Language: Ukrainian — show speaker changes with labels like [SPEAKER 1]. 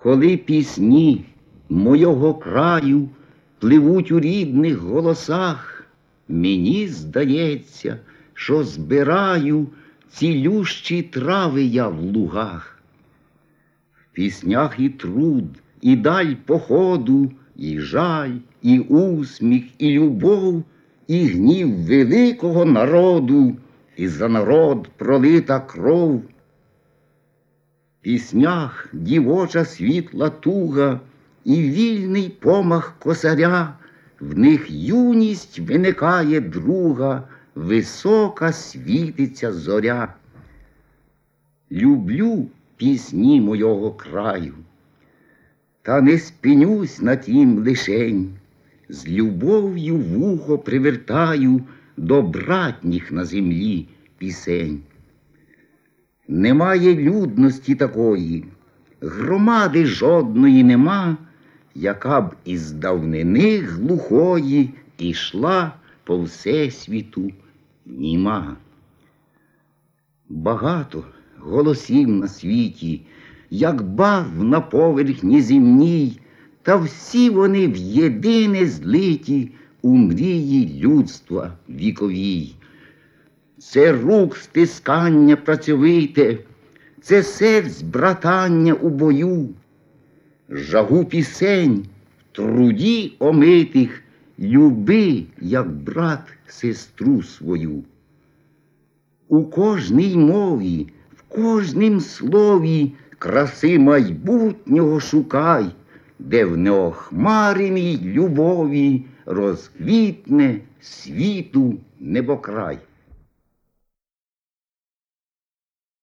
[SPEAKER 1] Коли пісні мойого краю пливуть у рідних голосах, мені здається, що збираю цілющі трави я в лугах. В піснях і труд, і даль походу, і жаль, і усміх, і любов, і гнів великого народу, і за народ пролита кров. В піснях дівоча світла туга і вільний помах косаря, в них юність виникає друга, висока світиться зоря. Люблю пісні мойого краю, та не спинюсь на тім лишень, з любов'ю вухо привертаю до братніх на землі пісень. Немає людності такої, громади жодної нема, яка б із давнини глухої ішла по всесвіту німа. Багато голосів на світі, як барв на поверхні земній, та всі вони в єдине злиті у мрії людства віковій. Це рук стискання працьовите, це серць братання у бою, жагу пісень в труді омитих люби, як брат сестру свою. У кожній мові, в кожнім слові краси майбутнього шукай, де в неохмареній любові розквітне світу небокрай.